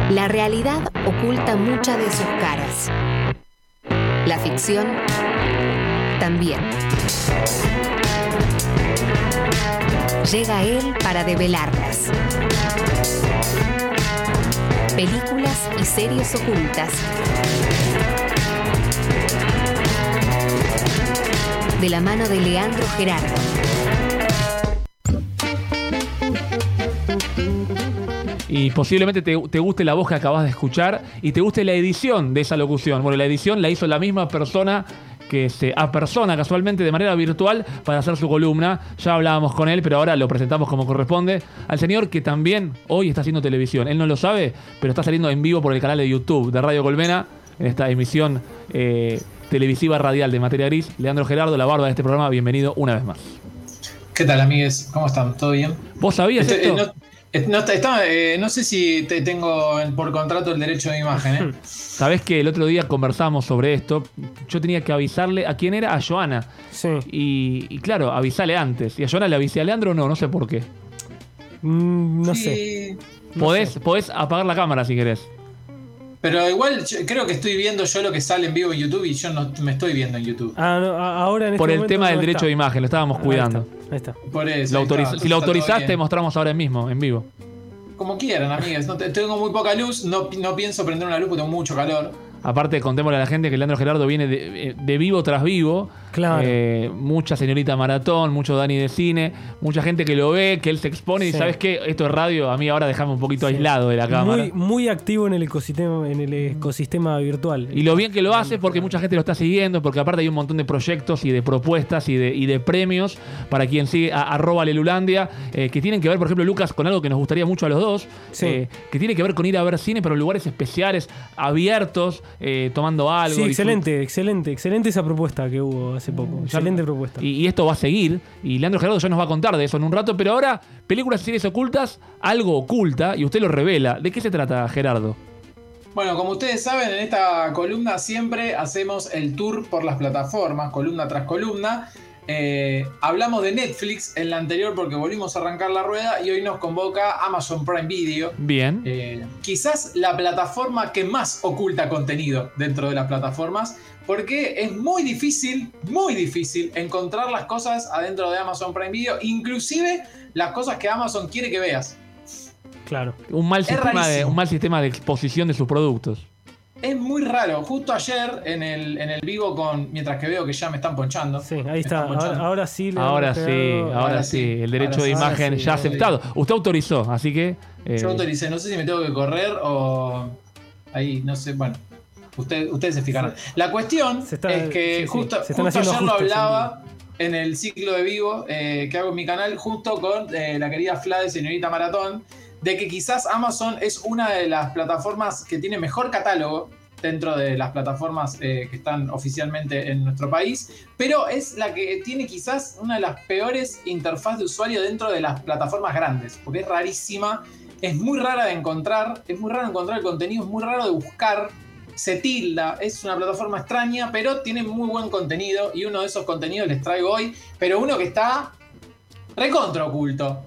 La realidad oculta muchas de sus caras. La ficción también. Llega él para develarlas. Películas y series ocultas. De la mano de Leandro Gerardo. Y posiblemente te guste la voz que acabas de escuchar y te guste la edición de esa locución. Bueno, la edición la hizo la misma persona que se apersona casualmente de manera virtual para hacer su columna. Ya hablábamos con él, pero ahora lo presentamos como corresponde. Al señor que también hoy está haciendo televisión. Él no lo sabe, pero está saliendo en vivo por el canal de YouTube de Radio Colmena en esta emisión televisiva radial de Materia Gris. Leandro Gerardo, la barba de este programa, bienvenido una vez más. ¿Qué tal, amigues? ¿Cómo están? ¿Todo bien? ¿Vos sabías esto? No sé si tengo por contrato el derecho de imagen. Sabés que el otro día conversamos sobre esto. Yo tenía que avisarle a quién era, a Joana. Sí. Y claro, avisale antes. Y a Joana le avisé, a Leandro no sé por qué. No Sí. sé. Podés apagar la cámara si querés. Pero igual creo que estoy viendo yo lo que sale en vivo en YouTube y yo no me estoy viendo en YouTube. Ahora en Por este el tema del no derecho está. de imagen, lo estábamos cuidando. Ahí está. Por eso. Si lo autorizaste, mostramos ahora mismo, en vivo. Como quieran, amigues. Tengo muy poca luz, no pienso prender una luz porque tengo mucho calor. Aparte, contémosle a la gente que Leandro Gerardo viene de vivo tras vivo. Claro. Mucha señorita maratón, mucho Dani de cine, mucha gente que lo ve, que él se expone. Sí. Y ¿sabes qué? Esto es radio, a mí ahora déjame un poquito aislado de la cámara. Muy activo en el ecosistema virtual. Y lo bien que lo hace porque mucha gente lo está siguiendo, porque aparte hay un montón de proyectos y de propuestas y de premios para quien sigue a @Lelulandia, que tienen que ver, por ejemplo, Lucas, con algo que nos gustaría mucho a los dos, Sí. que tiene que ver con ir a ver cine, pero en lugares especiales, abiertos, tomando algo. Sí, excelente esa propuesta que hubo hace poco. Excelente propuesta. Y esto va a seguir, y Leandro Gerardo ya nos va a contar de eso en un rato, pero ahora, películas y series ocultas, algo oculta, y usted lo revela. ¿De qué se trata, Gerardo? Bueno, como ustedes saben, en esta columna siempre hacemos el tour por las plataformas, columna tras columna. Hablamos de Netflix en la anterior porque volvimos a arrancar la rueda y hoy nos convoca Amazon Prime Video. Bien. Quizás la plataforma que más oculta contenido dentro de las plataformas, porque es muy difícil encontrar las cosas adentro de Amazon Prime Video, inclusive las cosas que Amazon quiere que veas. Claro. Un mal sistema de exposición de sus productos. Es muy raro. Justo ayer en el vivo mientras que veo que ya me están ponchando. Sí, ahí está. Ahora sí. Ahora sí. El derecho de imagen ya aceptado. Usted autorizó, así que... Yo autoricé. No sé si me tengo que correr o... Ahí, no sé. Bueno, ustedes se fijaron. La cuestión es que justo ayer lo hablaba en el ciclo de vivo que hago en mi canal junto con la querida Fla de Señorita Maratón, de que quizás Amazon es una de las plataformas que tiene mejor catálogo dentro de las plataformas que están oficialmente en nuestro país, pero es la que tiene quizás una de las peores interfaz de usuario dentro de las plataformas grandes, porque es rarísima, es muy rara de encontrar, el contenido, es muy raro de buscar, se tilda, es una plataforma extraña, pero tiene muy buen contenido y uno de esos contenidos les traigo hoy, pero uno que está recontra oculto.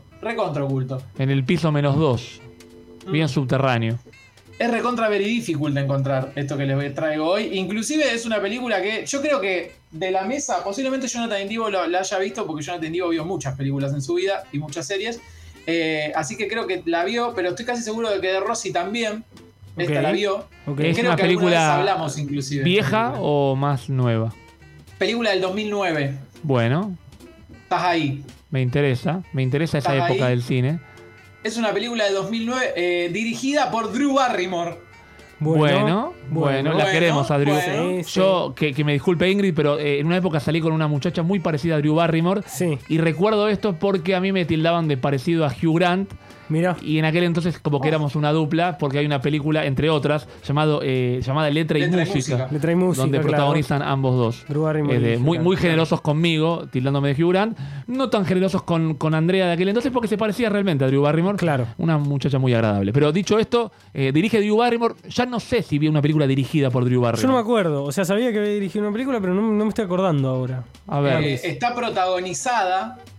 En el piso -2. Bien subterráneo. Es recontra very difficult de encontrar esto que les traigo hoy. Inclusive es una película que yo creo que de la mesa, posiblemente Jonathan Divo la haya visto, porque Jonathan Divo vio muchas películas en su vida y muchas series. Así que creo que la vio, pero estoy casi seguro de que de Rossi también. Esta la vio. Okay. ¿Es creo una que película hablamos inclusive. ¿Vieja o más nueva? Película del 2009. Bueno. Estás ahí. Me interesa esa época del cine. Es una película de 2009 dirigida por Drew Barrymore. Bueno, la queremos a Drew. Sí. Yo, que me disculpe Ingrid, pero en una época salí con una muchacha muy parecida a Drew Barrymore. Sí. Y recuerdo esto porque a mí me tildaban de parecido a Hugh Grant. Mirá. Y en aquel entonces como que éramos una dupla, porque hay una película, entre otras, llamada Letra y Música, donde protagonizan ambos dos. Muy generosos conmigo, tildándome de Hugh Grant. No tan generosos con Andrea de aquel entonces, porque se parecía realmente a Drew Barrymore. Claro. Una muchacha muy agradable. Pero dicho esto, dirige Drew Barrymore. Ya no sé si vi una película dirigida por Drew Barrymore. Yo no me acuerdo. O sea, sabía que había dirigido una película, pero no me estoy acordando ahora. A ver. Está protagonizada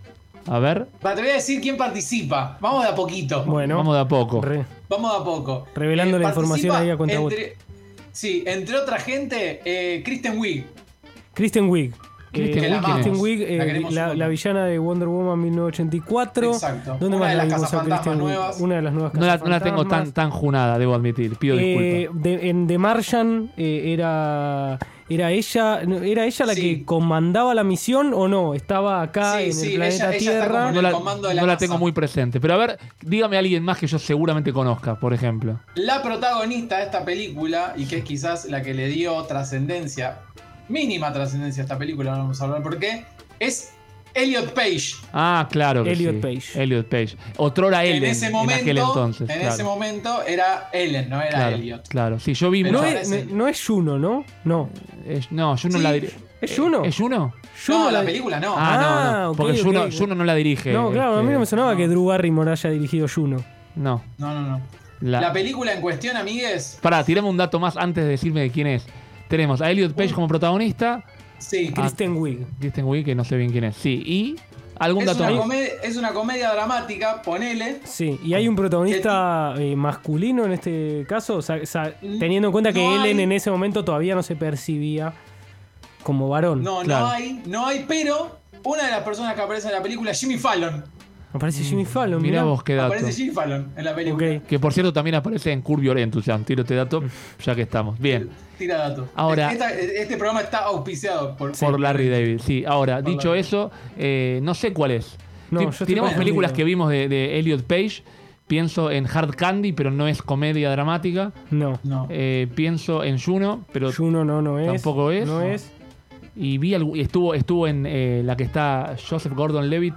A ver. Te voy a decir quién participa. Vamos de a poquito. Bueno. Vamos de a poco. Vamos de a poco. Revelando la información ahí a cuenta Sí, entre otra gente, Kristen Wiig. Kristen Wiig. Kristen Wiig, la villana de Wonder Woman 1984. Exacto. ¿Dónde una más de la las vimos a Kristen Wiig? Una de las nuevas No la tengo tan junada, debo admitir. Pido disculpas. En The Martian ¿era ella la que comandaba la misión o no? Estaba acá en el planeta Tierra. No la tengo muy presente. Pero a ver, dígame a alguien más que yo seguramente conozca, por ejemplo. La protagonista de esta película, y que es quizás la que le dio trascendencia, mínima trascendencia a esta película, vamos a hablar por qué, es Elliot Page. Ah, claro que Elliot Page. Otrora Ellen en ese momento, aquel entonces. En ese momento era Ellen, no era Elliot. Claro, sí, yo vi... No es Juno, ¿no? No. No, Juno la dirige. ¿Es Juno? ¿Es Juno? No, la película no. No. Porque Juno no la dirige. No, claro, a mí no me sonaba que Drew Barrymore haya dirigido Juno. No. No. La película en cuestión, amigues... Pará, tirame un dato más antes de decirme de quién es. Tenemos a Elliot Page como protagonista. Sí. Kristen Wiig. Kristen Wiig, que no sé bien quién es. Sí, y algún dato más. Es una comedia dramática, ponele. Sí, y hay un protagonista masculino en este caso, o sea, teniendo en cuenta que Ellen en ese momento todavía no se percibía como varón. No hay, pero una de las personas que aparece en la película es Jimmy Fallon. Aparece Jimmy Fallon, mirá vos qué dato. Aparece Jimmy Fallon en la película. Okay. Que por cierto también aparece en Curb Your Enthusiasm. Tiro este dato, ya que estamos. Bien. Tira dato. Ahora, este programa está auspiciado por Larry David. Sí, ahora, dicho eso, no sé cuál es. Tenemos películas que vimos de Elliot Page. Pienso en Hard Candy, pero no es comedia dramática. No. Pienso en Juno, pero Juno no es. Tampoco es. No es. Y estuvo en la que está Joseph Gordon-Levitt.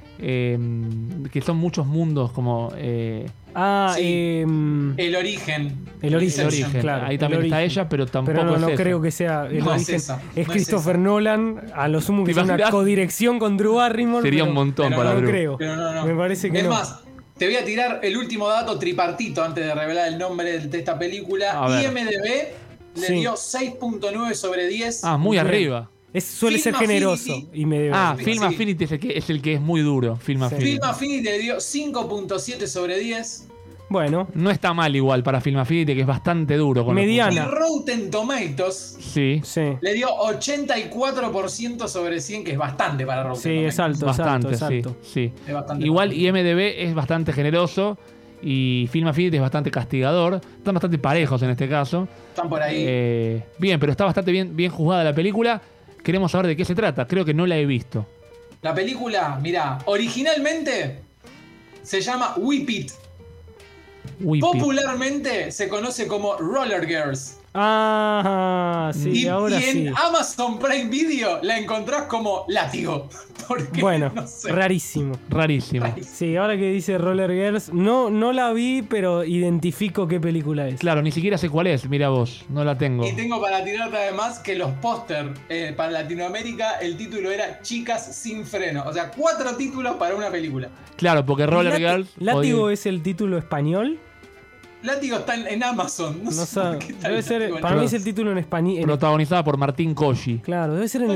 Que son muchos mundos como El origen. El origen, claro. Ahí también está ella, pero tampoco no es creo que sea el origen. Es no Christopher Nolan, a lo sumo que sea una codirección con Drew Barrymore. Sería un montón para Drew. No creo. No. Me parece que es más, te voy a tirar el último dato tripartito antes de revelar el nombre de esta película. IMDb le dio 6.9 sobre 10. Muy arriba. Suele ser generoso. Film Affinity es el que es muy duro. Film Affinity le dio 5.7 sobre 10. Bueno. No está mal igual para Film Affinity, que es bastante duro. Mediana. Y Rotten Tomatoes le dio 84% sobre 100, que es bastante para Rotten Tomatoes. Es alto, bastante, es alto. Sí. Es bastante igual IMDb es bastante generoso y Film Affinity es bastante castigador. Están bastante parejos en este caso. Están por ahí. Bien, pero está bastante bien juzgada la película. Queremos saber de qué se trata. Creo que no la he visto. La película, mirá, originalmente se llama Whip It. Popularmente se conoce como Roller Girls. Sí, ahora sí. Y en Amazon Prime Video la encontrás como Látigo. Bueno, no sé. Rarísimo. Sí, ahora que dice Roller Girls, no la vi, pero identifico qué película es. Claro, ni siquiera sé cuál es, mira vos, no la tengo. Y tengo para tirarte además que los póster para Latinoamérica, el título era Chicas sin freno. O sea, 4 títulos para una película. Claro, porque Roller Girls... ¿Látigo es el título español? Látigo está en Amazon. No sé por qué está debe ser, para mí es el título en español. Protagonizada por Martín Cosci. Claro, debe ser en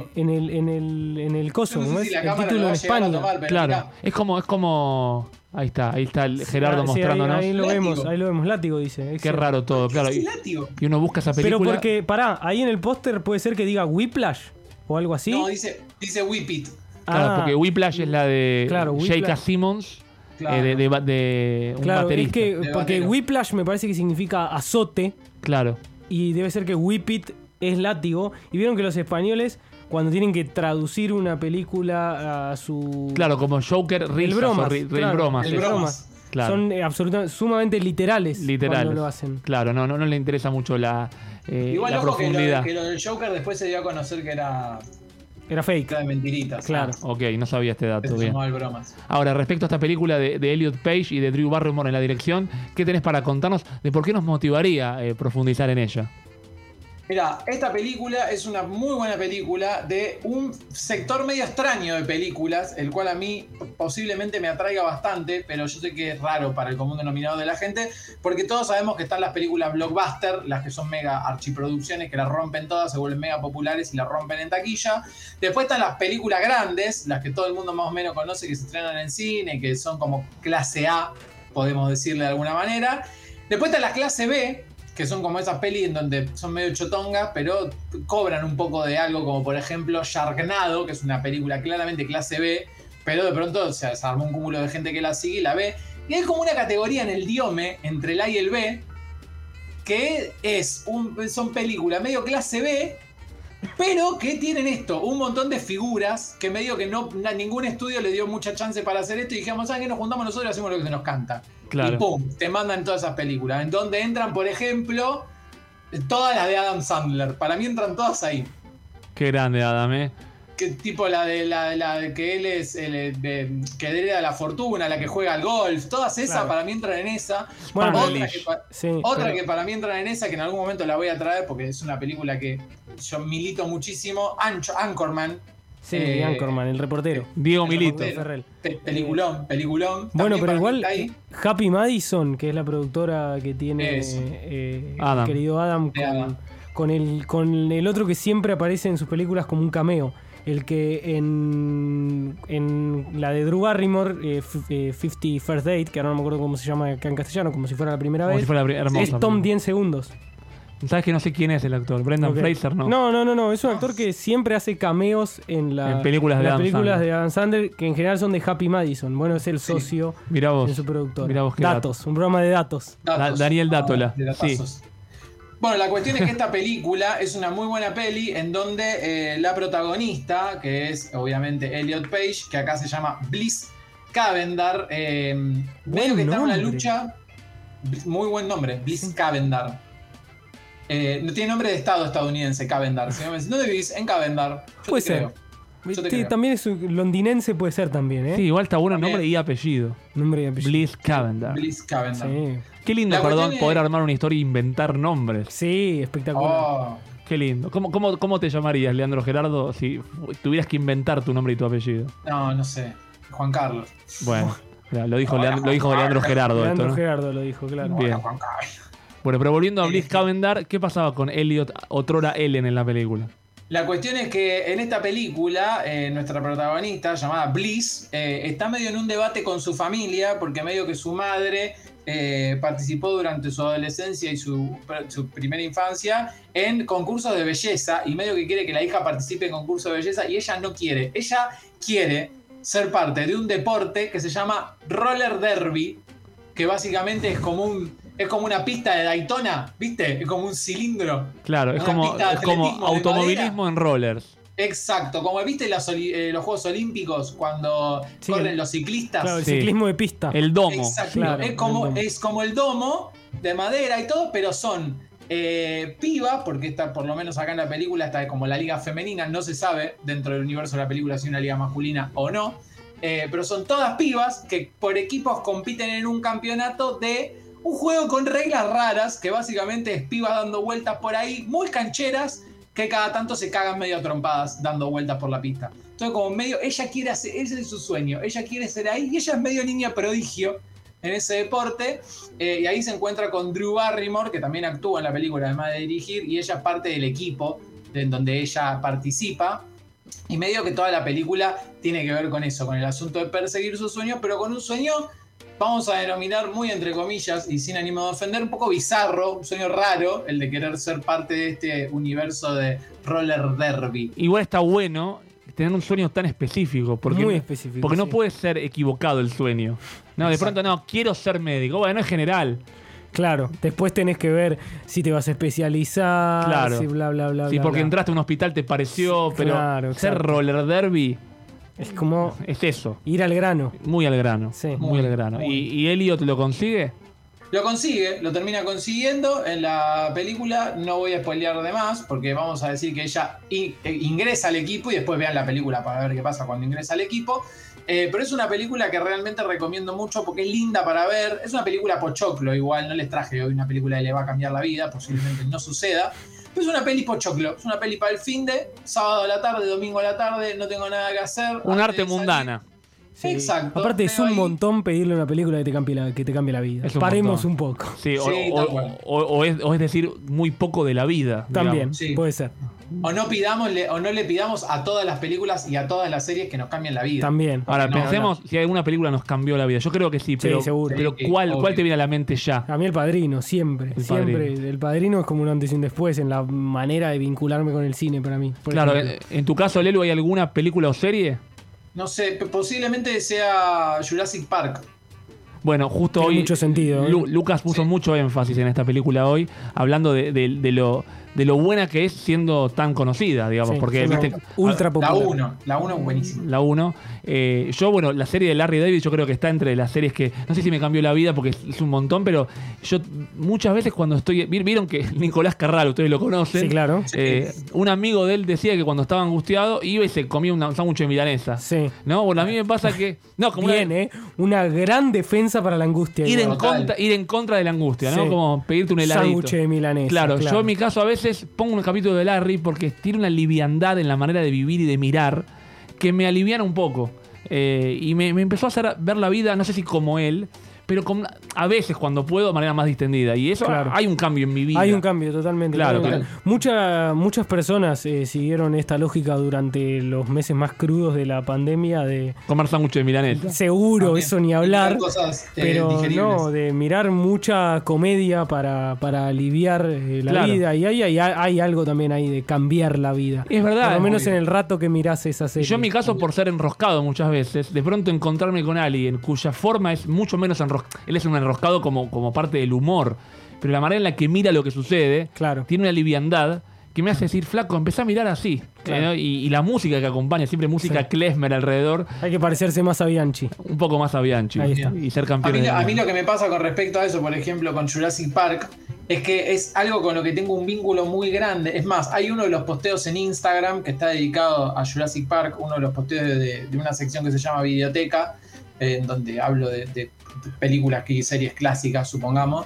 el coso. No sé si la cámara título lo va en a llegar a España. tomar, pero Claro, mirá. es como... Ahí está el Gerardo mostrándonos. Ahí lo vemos, Látigo dice. Qué raro todo, claro. Y uno busca esa película. Pero porque, ahí en el póster puede ser que diga Whiplash o algo así. No, dice Whip It. Claro, porque Whiplash es la de J.K. Simmons. Claro. De un baterista. Porque Whiplash me parece que significa azote. Claro. Y debe ser que Whip It es látigo. Y vieron que los españoles, cuando tienen que traducir una película a su... Claro, como Joker, risas bromas. Claro. Son absolutamente, sumamente literales cuando lo hacen. Claro, no le interesa mucho la profundidad. Que lo del Joker después se dio a conocer que era fake. Era de mentiritas. Claro. Ok, no sabía este dato. Bien. Bromas. Ahora, respecto a esta película de Elliot Page y de Drew Barrymore en la dirección, ¿qué tenés para contarnos de por qué nos motivaría profundizar en ella? Mira, esta película es una muy buena película de un sector medio extraño de películas, el cual a mí posiblemente me atraiga bastante, pero yo sé que es raro para el común denominador de la gente, porque todos sabemos que están las películas blockbuster, las que son mega archiproducciones, que las rompen todas, se vuelven mega populares y las rompen en taquilla. Después están las películas grandes, las que todo el mundo más o menos conoce, que se estrenan en cine, que son como clase A, podemos decirle de alguna manera. Después está la clase B, que son como esas pelis en donde son medio chotongas, pero cobran un poco de algo, como por ejemplo Sharknado, que es una película claramente clase B, pero de pronto se armó un cúmulo de gente que la sigue y la ve. Y hay como una categoría en el Diome, entre el A y el B, que son películas medio clase B, pero que tienen esto, un montón de figuras que medio que ningún estudio le dio mucha chance para hacer esto y dijimos, ¿saben qué? Nos juntamos nosotros y hacemos lo que se nos canta. Claro. Y pum, te mandan todas esas películas, en donde entran, por ejemplo, todas las de Adam Sandler. Para mí entran todas ahí. Qué grande, Adam, Que tipo la de que él es que hereda la fortuna, la que juega al golf, todas esas claro. Para mí entran en esa. Bueno, otra que para mí entran en esa, que en algún momento la voy a traer porque es una película que yo milito muchísimo, Anchorman. Sí, Anchorman, el reportero. Diego Milito. Peliculón. Bueno, pero igual Happy Madison, que es la productora que tiene el querido Adam, con el otro que siempre aparece en sus películas como un cameo. El que en la de Drew Barrymore, 50 First Date, que ahora no me acuerdo cómo se llama acá en castellano, como si fuera la primera vez, es Tom 10 segundos. ¿Sabes que no sé quién es el actor? Brendan Fraser, ¿no? No. Es un actor que siempre hace cameos en películas de Adam Sandler, que en general son de Happy Madison. Bueno, es el socio en su productora. Mirá vos, Datos, un programa de datos. Daniel Dátola. Sí. Bueno, la cuestión es que esta película es una muy buena peli en donde la protagonista, que es obviamente Elliot Page, que acá se llama Bliss Cavendar, medio que está en una lucha. Muy buen nombre, Bliss Cavendar. No tiene nombre de estado estadounidense, Cavendar. ¿Dónde vivís? En Cavendar. Puede ser. Sí, también es londinense, puede ser también, ¿eh? Sí, igual está bueno nombre y apellido. Nombre y apellido. Bliss Cavendar. Bliss Cavendar. Sí. Qué lindo, poder armar una historia e inventar nombres. Sí, espectacular. Qué lindo. ¿Cómo te llamarías, Leandro Gerardo, si tuvieras que inventar tu nombre y tu apellido? No sé. Juan Carlos. Bueno, lo dijo Leandro Gerardo. Leandro Gerardo lo dijo, claro. Bien. Bueno, pero volviendo a Bliss Cavendar, ¿qué pasaba con Elliot, otrora Ellen, en la película? La cuestión es que en esta película, nuestra protagonista, llamada Bliss, está medio en un debate con su familia, porque medio que su madre participó durante su adolescencia y su primera infancia en concursos de belleza, y medio que quiere que la hija participe en concursos de belleza, y ella no quiere. Ella quiere ser parte de un deporte que se llama roller derby, que básicamente es como una pista de Daytona, ¿viste? Es como un cilindro. Claro, es como automovilismo en rollers. Exacto, como viste los Juegos Olímpicos cuando corren los ciclistas. Claro, el ciclismo de pista. El domo. Exacto, claro, es como el domo de madera y todo, pero son pibas, porque está, por lo menos acá en la película está como la liga femenina, no se sabe dentro del universo de la película si es una liga masculina o no, pero son todas pibas que por equipos compiten en un campeonato de un juego con reglas raras, que básicamente es pibas dando vueltas por ahí, muy cancheras, que cada tanto se cagan medio trompadas dando vueltas por la pista. Entonces como medio, ella quiere hacer, ese es su sueño, ella quiere ser ahí, y ella es medio niña prodigio en ese deporte, y ahí se encuentra con Drew Barrymore, que también actúa en la película además de dirigir, y ella es parte del equipo en donde ella participa, y medio que toda la película tiene que ver con eso, con el asunto de perseguir sus sueños, pero con un sueño, vamos a denominar muy entre comillas y sin ánimo de ofender, un poco bizarro, un sueño raro, el de querer ser parte de este universo de roller derby. Igual está bueno tener un sueño tan específico, porque, muy específico, porque no puede ser equivocado el sueño. No, de pronto no, quiero ser médico, bueno, es general. Claro, después tenés que ver si te vas a especializar, claro. Si bla, bla, bla. Sí, bla, porque bla. entraste a un hospital te pareció, pero claro, ser roller derby es como es eso. Ir al grano. Muy al grano. Sí. Muy al grano. ¿Y Elliot lo consigue? Lo consigue, lo termina consiguiendo en la película. No voy a spoilear de más, porque vamos a decir que ella ingresa al equipo y después vean la película para ver qué pasa cuando ingresa al equipo. Pero es una película que realmente recomiendo mucho porque es linda para ver. Es una película pochoclo, igual. No les traje hoy una película que le va a cambiar la vida. Posiblemente no suceda. Pero es una peli pochoclo. Es una peli para el finde. Sábado a la tarde, domingo a la tarde. No tengo nada que hacer. Un arte mundana. Sí. Exacto. Aparte es un montón pedirle una película que te cambie la vida. Paremos un poco. Sí, o es decir, muy poco de la vida. También, puede ser. O no le pidamos a todas las películas y a todas las series que nos cambien la vida. También. Ahora, pensemos si alguna película nos cambió la vida. Yo creo que sí, pero, seguro. Pero ¿cuál te viene a la mente ya? A mí El Padrino, siempre. El Padrino es como un antes y un después en la manera de vincularme con el cine para mí. Claro, en tu caso, Lelu, ¿hay alguna película o serie? No sé, posiblemente sea Jurassic Park. Bueno, justo tiene hoy mucho sentido, Lucas puso mucho énfasis en esta película hoy, hablando de lo buena que es siendo tan conocida, digamos, porque viste, ultra popular. La 1 es buenísima. La 1. Yo, la serie de Larry David, yo creo que está entre las series que, no sé si me cambió la vida porque es un montón, pero yo muchas veces cuando vieron que Nicolás Carral, ustedes lo conocen. Sí, claro. Un amigo de él decía que cuando estaba angustiado iba y se comía un sándwich de milanesa. Sí. ¿No? Bueno, a mí me pasa que... No, como una gran defensa para la angustia. Ir en contra de la angustia, ¿no? Como pedirte un heladito. Sándwich de milanesa. Claro, yo en mi caso a veces pongo un capítulo de Larry porque tiene una liviandad en la manera de vivir y de mirar que me aliviana un poco. Y me empezó a hacer ver la vida, no sé si como él, pero a veces cuando puedo de manera más distendida. Y eso, hay un cambio en mi vida. Hay un cambio, totalmente. Claro. Muchas personas siguieron esta lógica durante los meses más crudos de la pandemia de... comer sándwich de milanesa. Seguro, también. Eso ni hablar. Cosas, pero no, de mirar mucha comedia para aliviar la vida. Y hay algo también ahí de cambiar la vida. Es verdad. Por lo menos en el rato que mirás esa serie. Yo en mi caso, por ser enroscado muchas veces, de pronto encontrarme con alguien cuya forma es mucho menos enroscada. Él es un enroscado como parte del humor, pero la manera en la que mira lo que sucede tiene una liviandad que me hace decir, flaco, empezá a mirar así. Claro. Y la música que acompaña, siempre música klezmer alrededor. Hay que parecerse más a Bianchi. Un poco más a Bianchi. Y ser campeón. A mí lo que me pasa con respecto a eso, por ejemplo, con Jurassic Park, es que es algo con lo que tengo un vínculo muy grande. Es más, hay uno de los posteos en Instagram que está dedicado a Jurassic Park, uno de los posteos de una sección que se llama Videoteca, en donde hablo de películas y series clásicas, supongamos,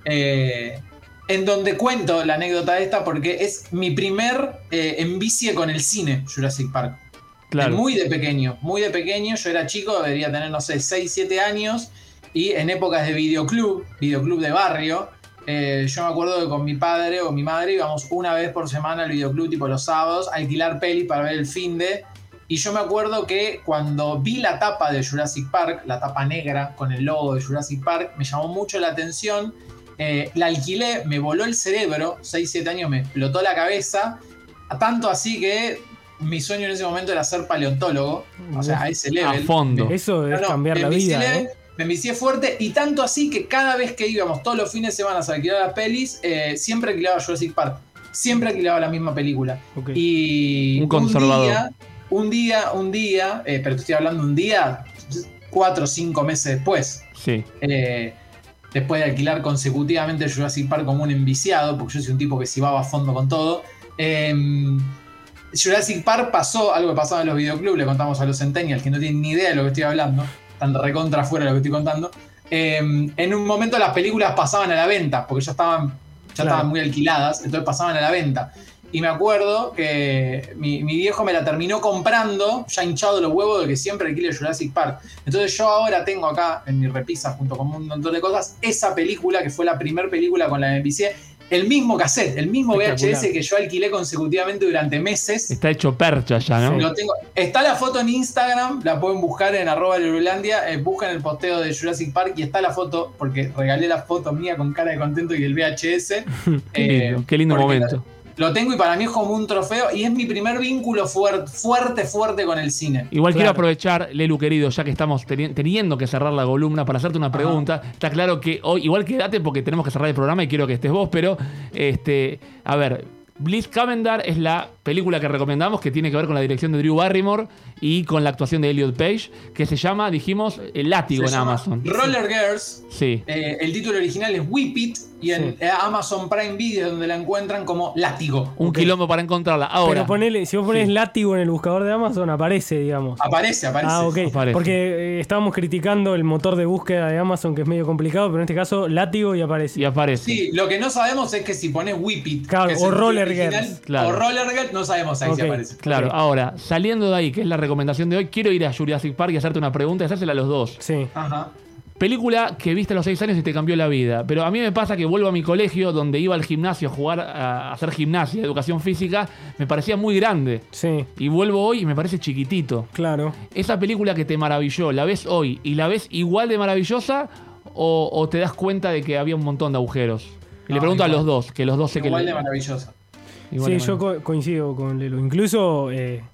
en donde cuento la anécdota esta porque es mi primer envicie con el cine, Jurassic Park. Claro. Muy de pequeño, yo era chico, debería tener, no sé, 6, 7 años, y en épocas de videoclub de barrio, yo me acuerdo que con mi padre o mi madre íbamos una vez por semana al videoclub, tipo los sábados, a alquilar pelis para ver el finde. Y yo me acuerdo que cuando vi la tapa de Jurassic Park, la tapa negra con el logo de Jurassic Park, me llamó mucho la atención. La alquilé, me voló el cerebro, 6, 7 años me explotó la cabeza, tanto así que mi sueño en ese momento era ser paleontólogo, o sea, a ese level. A fondo. Eso es cambiar la vida, ¿eh? Me envicié fuerte, y tanto así que cada vez que íbamos todos los fines de semana a alquilar las pelis, siempre alquilaba Jurassic Park. Siempre alquilaba la misma película. Okay. Y un conservador. Un día, pero te estoy hablando un día, 4 o 5 meses después. Sí. Después de alquilar consecutivamente Jurassic Park como un enviciado, porque yo soy un tipo que se iba a fondo con todo. Jurassic Park pasó algo que pasaba en los videoclubs, le contamos a los centennials que no tienen ni idea de lo que estoy hablando, tan recontra fuera de lo que estoy contando. En un momento las películas pasaban a la venta, porque ya estaban muy alquiladas, entonces pasaban a la venta. Y me acuerdo que mi viejo me la terminó comprando, ya hinchado los huevos de que siempre alquile Jurassic Park. Entonces yo ahora tengo acá en mi repisa, junto con un montón de cosas, esa película que fue la primera película con la que me empecé. El mismo cassette, el mismo VHS que yo alquilé consecutivamente durante meses. Está hecho percha ya, ¿no? Lo tengo. Está la foto en Instagram, la pueden buscar en @Lerulandia, buscan el posteo de Jurassic Park y está la foto, porque regalé la foto mía con cara de contento y el VHS. Qué lindo momento. Lo tengo y para mí es como un trofeo y es mi primer vínculo fuerte con el cine. Igual quiero aprovechar, Lelu querido, ya que estamos teniendo que cerrar la columna, para hacerte una pregunta. Está claro que hoy, igual quédate porque tenemos que cerrar el programa y quiero que estés vos, pero a ver, Bliss Cavendar es la película que recomendamos, que tiene que ver con la dirección de Drew Barrymore y con la actuación de Elliot Page, que se llama, dijimos, El Látigo en Amazon. Roller Girls. Sí. El título original es Whip It y en Amazon Prime Video, donde la encuentran como Látigo. Un quilombo para encontrarla. Ahora. Pero si vos pones Látigo en el buscador de Amazon, aparece, digamos. Aparece. Ah, ok. Aparece. Porque estábamos criticando el motor de búsqueda de Amazon, que es medio complicado, pero en este caso Látigo y aparece. Sí, lo que no sabemos es que si pones Whip It, claro, que es o Roller Girls. Claro. O Roller Girls, no sabemos ahí si aparece. Claro, ahora, saliendo de ahí, que es la recomendación de hoy, quiero ir a Jurassic Park y hacerte una pregunta y hacérsela a los dos. Sí. Ajá. Película que viste a los 6 años y te cambió la vida. Pero a mí me pasa que vuelvo a mi colegio, donde iba al gimnasio a jugar, a hacer gimnasia, educación física, me parecía muy grande. Sí. Y vuelvo hoy y me parece chiquitito. Claro. Esa película que te maravilló, ¿la ves hoy y la ves igual de maravillosa o te das cuenta de que había un montón de agujeros? Y le pregunto igual a los dos, que los dos sé que... Igual de maravillosa. Sí, yo coincido con Lelo. Incluso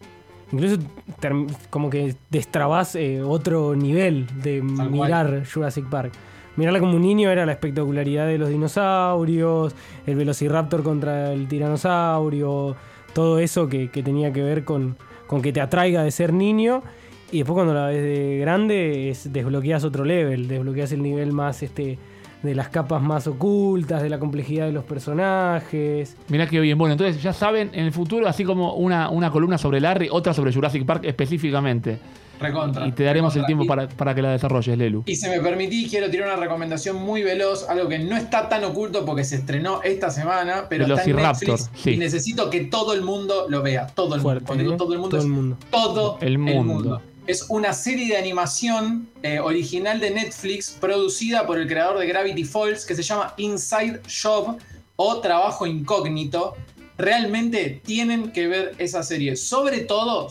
como que destrabás otro nivel de mirar Jurassic Park. Mirarla como un niño era la espectacularidad de los dinosaurios, el velociraptor contra el tiranosaurio, todo eso que tenía que ver con que te atraiga de ser niño. Y después cuando la ves de grande desbloqueas otro level, desbloqueas el nivel más de las capas más ocultas, de la complejidad de los personajes. Mirá que bien. Bueno, entonces ya saben, en el futuro, así como una columna sobre Larry, otra sobre Jurassic Park específicamente. Recontra. Y te daremos el tiempo para que la desarrolles, Lelu. Y si me permitís, quiero tirar una recomendación muy veloz, algo que no está tan oculto porque se estrenó esta semana, pero está en Netflix y necesito que todo el mundo lo vea. Todo el mundo. Cuando digo todo el mundo, todo el mundo. Es una serie de animación original de Netflix, producida por el creador de Gravity Falls, que se llama Inside Job o Trabajo Incógnito. Realmente tienen que ver esa serie. Sobre todo,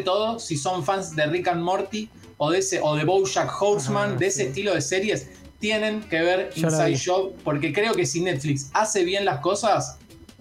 si son fans de Rick and Morty o de BoJack Horseman, de ese estilo de series, tienen que ver Inside Job, porque creo que si Netflix hace bien las cosas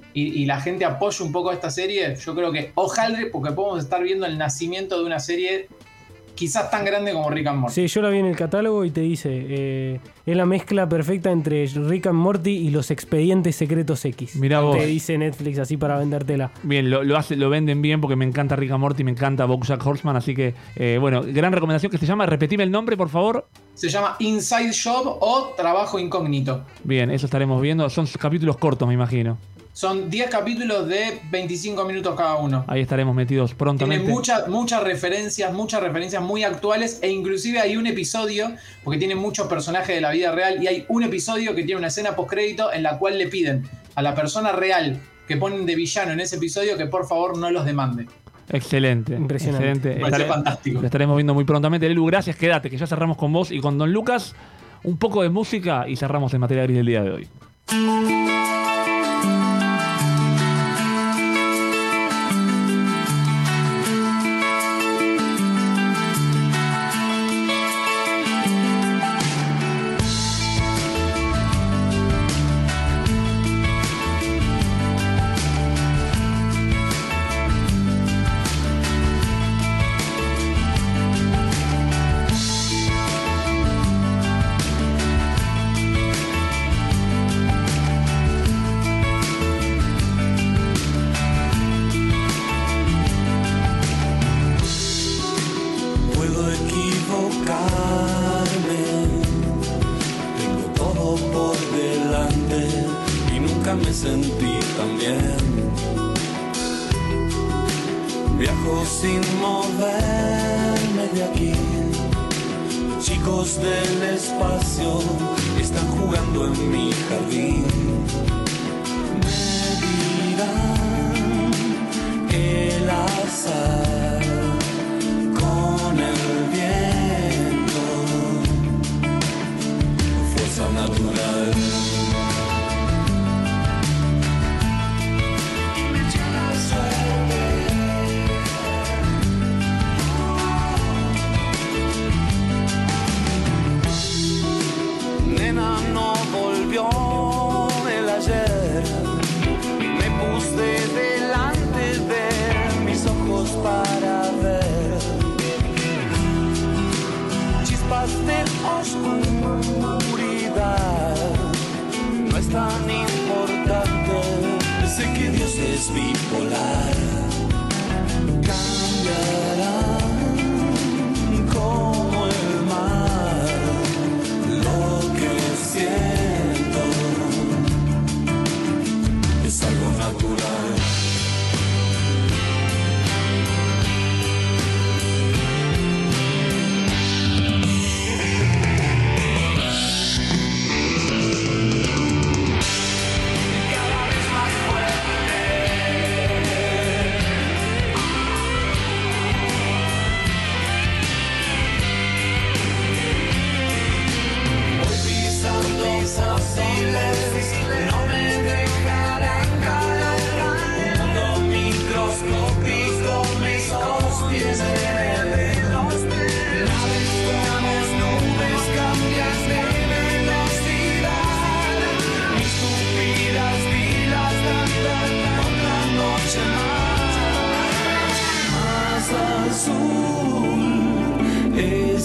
y la gente apoya un poco a esta serie, yo creo que ojalá, porque podemos estar viendo el nacimiento de una serie quizás tan grande como Rick and Morty. Sí, yo la vi en el catálogo y te dice, es la mezcla perfecta entre Rick and Morty y los expedientes secretos X. Mirá vos. Te dice Netflix así para vendértela. Bien, lo venden bien porque me encanta Rick and Morty, me encanta BoJack Horseman, así que, bueno, gran recomendación que se llama, repetime el nombre, por favor. Se llama Inside Job o Trabajo Incógnito. Bien, eso estaremos viendo. Son capítulos cortos, me imagino. Son 10 capítulos de 25 minutos cada uno. Ahí estaremos metidos prontamente. Tiene muchas referencias muy actuales, e inclusive hay un episodio, porque tiene muchos personajes de la vida real, y hay un episodio que tiene una escena postcrédito en la cual le piden a la persona real que ponen de villano en ese episodio que por favor no los demande. Excelente. Impresionante. Excelente. Fantástico. Lo estaremos viendo muy prontamente. Lelu, gracias, quédate, que ya cerramos con vos y con Don Lucas. Un poco de música y cerramos el materia gris del día de hoy.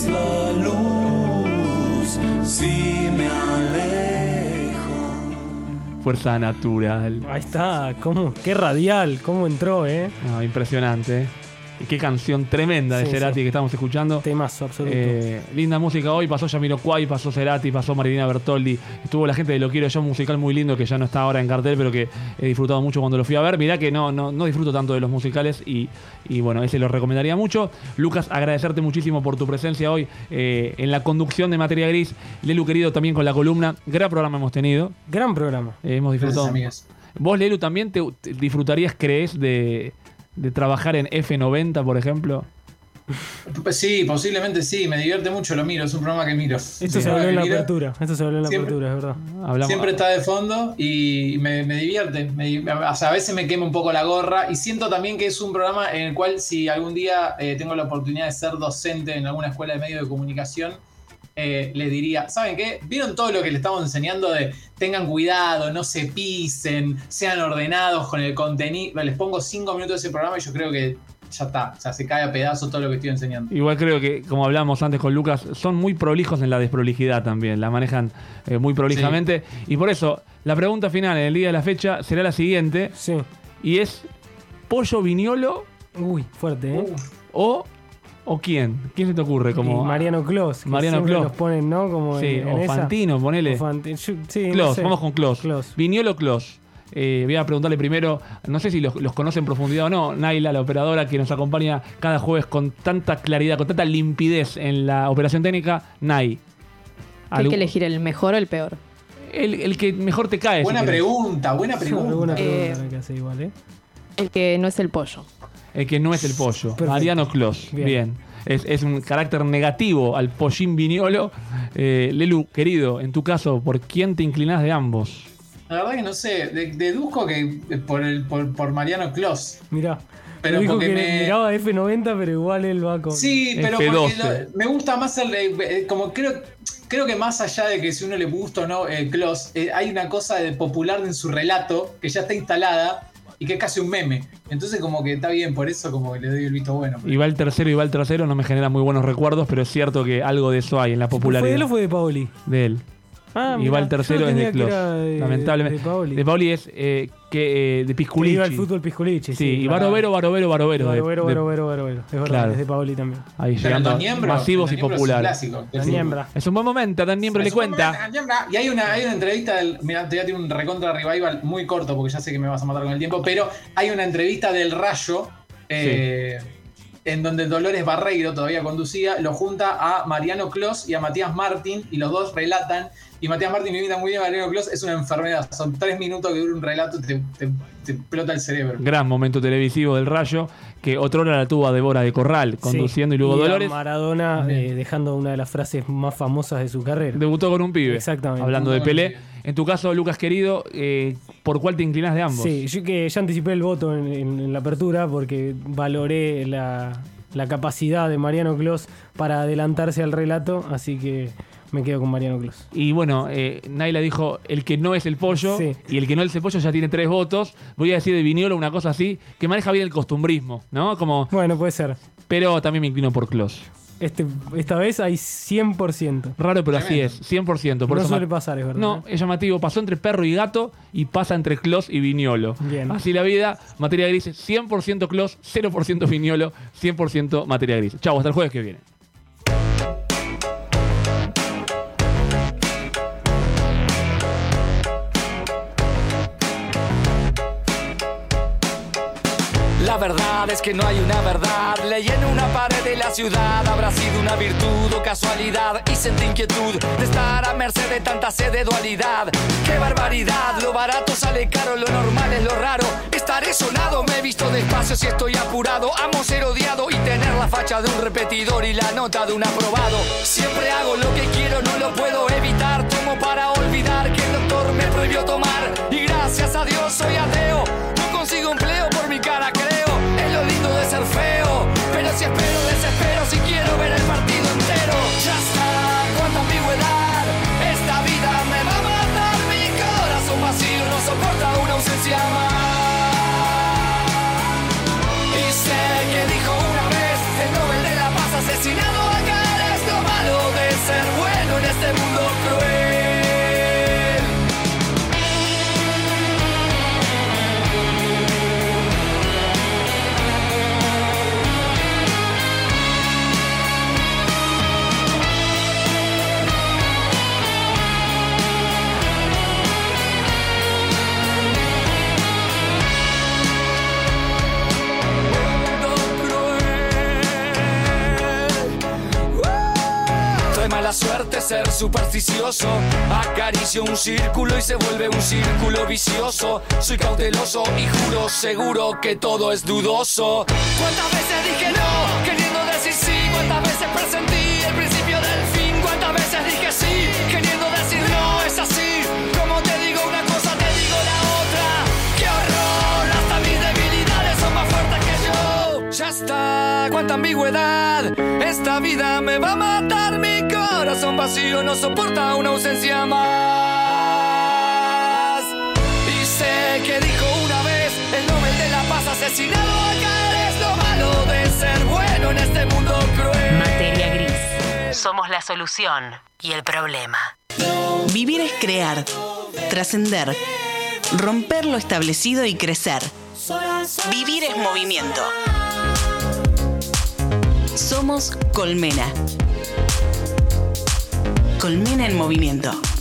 es la luz si me alejo. Fuerza natural. Ahí está, qué radial, cómo entró, No, impresionante. Y qué canción tremenda de Cerati que estamos escuchando. Temazo, absoluto. Linda música hoy. Pasó Jamiroquai, pasó Cerati, pasó Marilina Bertoldi. Estuvo la gente de Lo Quiero Yo, un musical muy lindo que ya no está ahora en cartel, pero que he disfrutado mucho cuando lo fui a ver. Mirá que no disfruto tanto de los musicales y bueno, ese lo recomendaría mucho. Lucas, agradecerte muchísimo por tu presencia hoy en la conducción de Materia Gris. Lelu, querido, también con la columna. Gran programa hemos tenido. Gran programa. Hemos disfrutado. Gracias, Vos, Lelu, también te disfrutarías, crees, de trabajar en F90, por ejemplo. Sí, posiblemente sí, me divierte mucho, lo miro, es un programa que miro. Esto se habló en la apertura, es verdad. Siempre está de fondo y me divierte. O sea, a veces me quema un poco la gorra y siento también que es un programa en el cual si algún día tengo la oportunidad de ser docente en alguna escuela de medios de comunicación, le diría, ¿saben qué? ¿Vieron todo lo que le estamos enseñando de tengan cuidado, no se pisen, sean ordenados con el contenido? Les pongo 5 minutos de ese programa y yo creo que ya está, o sea, se cae a pedazos todo lo que estoy enseñando. Igual creo que, como hablamos antes con Lucas, son muy prolijos en la desprolijidad también, la manejan muy prolijamente. Sí. Y por eso, la pregunta final en el día de la fecha será la siguiente. Sí. Y es, ¿Pollo Viñolo? Uy, fuerte, ¿O quién? ¿Quién se te ocurre? Como Mariano Clos. Mariano Clos. Los ponen, ¿no? Como sí, en o esa. Fantino, ponele. Sí, Clos, no sé. Vamos con Clos. Viñolo Clos. Voy a preguntarle primero, no sé si los conoce en profundidad o no, Naila, la operadora que nos acompaña cada jueves con tanta claridad, con tanta limpidez en la operación técnica. Nay. ¿Hay que elegir el mejor o el peor? El que mejor te cae. Buena pregunta. El que no es el pollo. El que no es el pollo. Perfecto. Mariano Clos. Bien. Es un carácter negativo al pollín Viñolo. Lelu, querido, en tu caso, ¿por quién te inclinás de ambos? La verdad que no sé. Deduzco que por Mariano Clos. Mirá. Pero dijo porque que miraba F90, pero igual él va con... Sí, pero F12. porque me gusta más como creo que más allá de que si uno le gusta o no Clos, hay una cosa de popular en su relato que ya está instalada y que es casi un meme. Entonces como que está bien, por eso como que le doy el visto bueno. Y va el tercero y va el trasero, no me genera muy buenos recuerdos, pero es cierto que algo de eso hay en la popularidad. ¿Fue de él o fue de Paoli? De él. Y va el tercero es de Clos. Lamentablemente. De Paoli es de Pisculichi. Iba al fútbol Pisculichi. Sí, y Barovero. Barovero. Es verdad, claro. Es de Paoli también. Ahí llegando masivos y populares. Es un buen momento, Dan Niembro le cuenta. Y hay una entrevista mirá, te voy a tirar un recontra revival muy corto porque ya sé que me vas a matar con el tiempo, pero hay una entrevista del Rayo en donde Dolores Barreiro todavía conducía, lo junta a Mariano Clos y a Matías Martín y los dos relatan. Y Matías Martín me imita muy bien, Mariano Clos es una enfermedad. Son 3 minutos que dura un relato y te explota el cerebro. Gran momento televisivo del Rayo, que otrora la tuvo a Débora de Corral, conduciendo y luego Dolores. Maradona dejando una de las frases más famosas de su carrera. Debutó con un pibe. Exactamente. Hablando de Pelé. En tu caso, Lucas querido, ¿por cuál te inclinas de ambos? Sí, yo que ya anticipé el voto en la apertura porque valoré la capacidad de Mariano Clos para adelantarse al relato, así que me quedo con Mariano Clos. Y bueno, Naila dijo el que no es el pollo, y el que no es el pollo ya tiene 3 votos. Voy a decir de Viñolo una cosa así, que maneja bien el costumbrismo, ¿no? Como, bueno, puede ser. Pero también me inclino por Clos. Esta vez hay 100%. Raro, pero así es, 100%. Por no eso suele pasar, es verdad. No, es llamativo. Pasó entre perro y gato y pasa entre Clos y Viñolo. Bien. Así la vida, Materia Gris, 100% Clos, 0% Viñolo, 100% Materia Gris. Chau, hasta el jueves que viene. La verdad es que no hay una verdad. Leí en una pared de la ciudad. Habrá sido una virtud o casualidad. Y sentí inquietud de estar a merced de tanta sed de dualidad. ¡Qué barbaridad! Lo barato sale caro, lo normal es lo raro. Estaré sonado, me he visto despacio si estoy apurado. Amo ser odiado y tener la facha de un repetidor y la nota de un aprobado. Siempre hago lo que quiero, no lo puedo evitar. Tomo para olvidar que el doctor me prohibió tomar. Y gracias a Dios soy ateo. No consigo empleo por mi cara, creo. Es lo lindo de ser feo. Pero si espero, desespero si quiero ver el partido entero. Ya está, cuánta ambigüedad. Esta vida me va a matar. Mi corazón vacío no soporta una ausencia más. Y sé que dijo una vez el Nobel de la Paz asesinado acá es lo ser supersticioso. Acaricio un círculo y se vuelve un círculo vicioso. Soy cauteloso y juro seguro que todo es dudoso. ¿Cuántas veces dije no, queriendo decir sí? ¿Cuántas veces presentí el principio del fin? ¿Cuántas veces dije sí, queriendo decir no? Es así, como te digo una cosa, te digo la otra. ¡Qué horror! Hasta mis debilidades son más fuertes que yo. Ya está, cuánta ambigüedad. Esta vida me va a matar. Mi corazón vacío no soporta una ausencia más. Y sé que dijo una vez el Nobel de la Paz asesinado a caer. Es lo malo de ser bueno en este mundo cruel. Materia gris. Somos la solución y el problema. Vivir es crear, trascender, romper lo establecido y crecer. Vivir es movimiento. Somos Colmena. Colmena en movimiento.